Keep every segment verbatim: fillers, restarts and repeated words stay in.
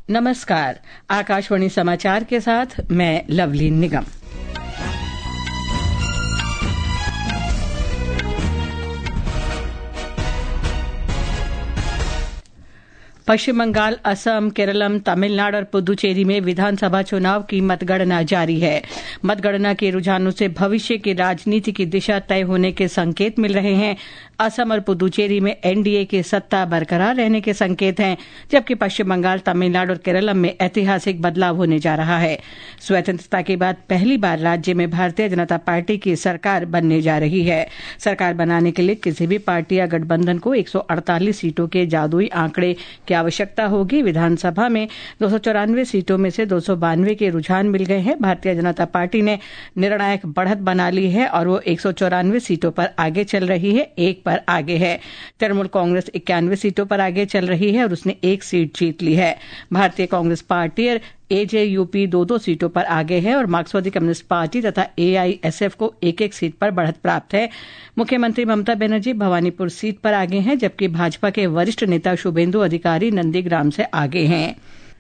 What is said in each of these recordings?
नमस्कार, आकाशवाणी समाचार के साथ मैं लवलीन निगम। पश्चिम बंगाल, असम, केरलम, तमिलनाडु और पुदुचेरी में विधानसभा चुनाव की मतगणना जारी है। मतगणना के रुझानों से भविष्य की राजनीति की दिशा तय होने के संकेत मिल रहे हैं। असम और पुदुचेरी में एनडीए की सत्ता बरकरार रहने के संकेत हैं, जबकि पश्चिम बंगाल, तमिलनाडु और केरलम में ऐतिहासिक बदलाव होने जा रहा है। स्वतंत्रता के बाद पहली बार राज्य में भारतीय जनता पार्टी की सरकार बनने जा रही है। सरकार बनाने के लिए किसी भी पार्टी या गठबंधन को एक सौ अड़तालीस सीटों के जादुई आंकड़े की आवश्यकता होगी। विधानसभा में दो सौ चौरानवे सीटों में से दो सौ बानवे के रुझान मिल गए हैं। भारतीय जनता पार्टी ने निर्णायक बढ़त बना ली है और वो एक सौ चौरानवे सीटों पर आगे चल रही है, एक पर आगे है। तृणमूल कांग्रेस इक्यानवे सीटों पर आगे चल रही है और उसने एक सीट जीत ली है। भारतीय कांग्रेस पार्टी और एजेयूपी दो दो सीटों पर आगे है और मार्क्सवादी कम्युनिस्ट पार्टी तथा एआईएसएफ को एक एक सीट पर बढ़त प्राप्त है। मुख्यमंत्री ममता बनर्जी भवानीपुर सीट पर आगे हैं, जबकि भाजपा के वरिष्ठ नेता शुभेंदु अधिकारी नंदीग्राम से आगे हैं।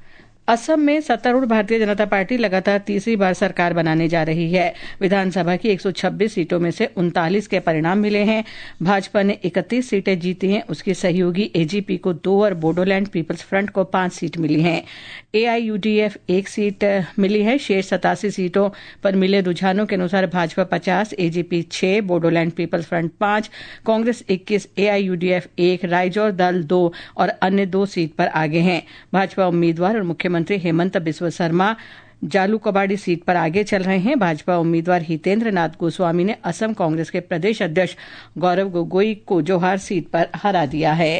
असम में सत्तारूढ़ भारतीय जनता पार्टी लगातार तीसरी बार सरकार बनाने जा रही है। विधानसभा की एक सौ छब्बीस सीटों में से उनतालीस के परिणाम मिले हैं। भाजपा ने इकतीस सीटें जीती हैं, उसकी सहयोगी एजीपी को दो और बोडोलैंड पीपल्स फ्रंट को पांच सीट मिली हैं। एआईयूडीएफ एक सीट मिली है। शेष सतासी सीटों पर मिले रुझानों के अनुसार भाजपा पचास, एजीपी छह, बोडोलैंड पीपल्स फ्रंट पांच, कांग्रेस इक्कीस, एआईयूडीएफ एक, राइजोर दल दो और अन्य दो सीट पर आगे हैं। भाजपा उम्मीदवार और मुख्यमंत्री मंत्री हेमंत बिस्वा शर्मा जालूकबाड़ी सीट पर आगे चल रहे हैं। भाजपा उम्मीदवार हितेंद्र नाथ गोस्वामी ने असम कांग्रेस के प्रदेश अध्यक्ष गौरव गोगोई को जोहार सीट पर हरा दिया है।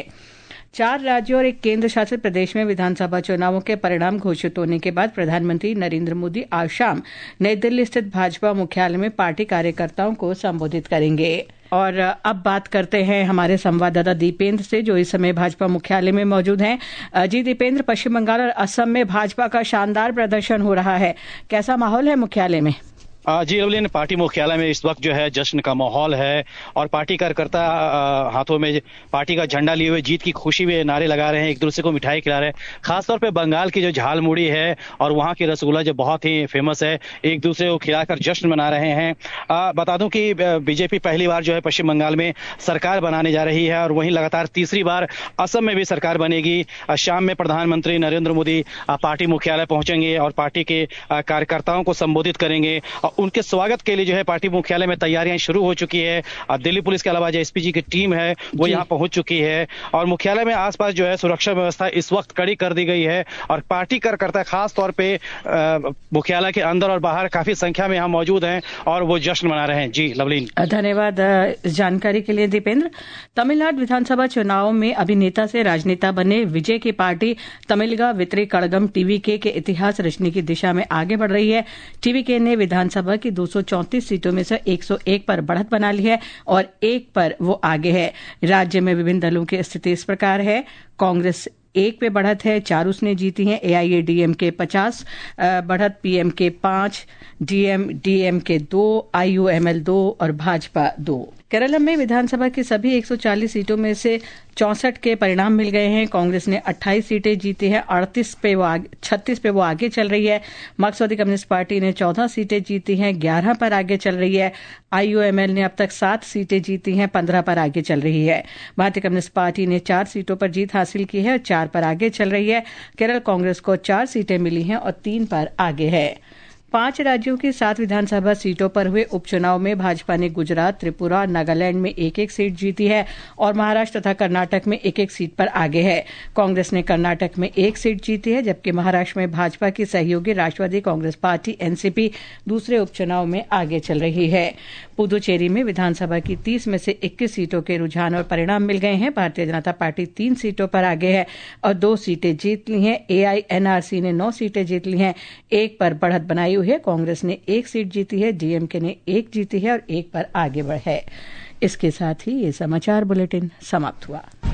चार राज्यों और एक केंद्र शासित प्रदेश में विधानसभा चुनावों के परिणाम घोषित होने के बाद प्रधानमंत्री नरेंद्र मोदी आज शाम नई दिल्ली स्थित भाजपा मुख्यालय में पार्टी कार्यकर्ताओं को संबोधित करेंगे। और अब बात करते हैं हमारे संवाददाता दीपेंद्र से, जो इस समय भाजपा मुख्यालय में मौजूद हैं। जी दीपेंद्र, पश्चिम बंगाल और असम में भाजपा का शानदार प्रदर्शन हो रहा है, कैसा माहौल है मुख्यालय में? जी रवलीन, पार्टी मुख्यालय में इस वक्त जो है जश्न का माहौल है और पार्टी कार्यकर्ता हाथों में पार्टी का झंडा लिए हुए जीत की खुशी में नारे लगा रहे हैं, एक दूसरे को मिठाई खिला रहे हैं। खासतौर पे बंगाल की जो झालमुड़ी है और वहाँ की रसगुल्ला जो बहुत ही फेमस है, एक दूसरे को खिलाकर जश्न मना रहे हैं। आ, बता दूं कि बीजेपी पहली बार जो है पश्चिम बंगाल में सरकार बनाने जा रही है और वहीं लगातार तीसरी बार असम में भी सरकार बनेगी। शाम में प्रधानमंत्री नरेंद्र मोदी पार्टी मुख्यालय पहुंचेंगे और पार्टी के कार्यकर्ताओं को संबोधित करेंगे। उनके स्वागत के लिए जो है पार्टी मुख्यालय में तैयारियां शुरू हो चुकी है। दिल्ली पुलिस के अलावा जो एसपीजी की टीम है वो यहां पहुंच चुकी है और मुख्यालय में आसपास जो है सुरक्षा व्यवस्था इस वक्त कड़ी कर दी गई है और पार्टी कार्यकर्ता खास तौर पे मुख्यालय के अंदर और बाहर काफी संख्या में यहां मौजूद हैं और वो जश्न मना रहे हैं। जी लवलीन, धन्यवाद इस जानकारी के लिए दीपेंद्र। तमिलनाडु विधानसभा चुनाव में अभिनेता से राजनेता बने विजय की पार्टी तमिलगा वितरी कड़गम टीवीके के इतिहास रचने की दिशा में आगे बढ़ रही है। टीवीके ने विधानसभा की दो सौ चौंतीस सीटों में से एक सौ एक पर बढ़त बना ली है और एक पर वो आगे है। राज्य में विभिन्न दलों की स्थिति इस प्रकार है। कांग्रेस एक पे बढ़त है, चार उसने जीती हैं। एआईएडीएमके पचास बढ़त, पीएमके पांच, डीएम डीएमके दो, आईयूएमएल दो और भाजपा दो। केरल में विधानसभा की सभी एक सौ चालीस सीटों में से चौसठ के परिणाम मिल गए हैं। कांग्रेस ने अट्ठाईस सीटें जीती हैं, अड़तीस पे वो आगे, छत्तीस पे वो आगे चल रही है। मार्क्सवादी कम्युनिस्ट पार्टी ने चौदह सीटें जीती हैं, ग्यारह पर आगे चल रही है। आईयूएमएल ने अब तक सात सीटें जीती हैं, पंद्रह पर आगे चल रही है। भारतीय कम्युनिस्ट पार्टी ने चार सीटों पर जीत हासिल की है और चार पर आगे चल रही है। केरल कांग्रेस को चार सीटें मिली हैं और तीन पर आगे है। पांच राज्यों की सात विधानसभा सीटों पर हुए उपचुनाव में भाजपा ने गुजरात, त्रिपुरा, नागालैंड में एक एक सीट जीती है और महाराष्ट्र तथा कर्नाटक में एक एक सीट पर आगे है। कांग्रेस ने कर्नाटक में एक सीट जीती है, जबकि महाराष्ट्र में भाजपा की सहयोगी राष्ट्रवादी कांग्रेस पार्टी एनसीपी दूसरे उपचुनाव में आगे चल रही है। पुदुचेरी में विधानसभा की तीस में से इक्कीस सीटों के रुझान और परिणाम मिल गए हैं। भारतीय जनता पार्टी तीन सीटों पर आगे है और दो सीटें जीत ली हैं। एआईएनआरसी ने नौ सीटें जीत ली हैं, एक पर बढ़त बनाई है। कांग्रेस ने एक सीट जीती है, डीएमके ने एक जीती है और एक पर आगे बढ़ है। इसके साथ ही ये समाचार बुलेटिन समाप्त हुआ।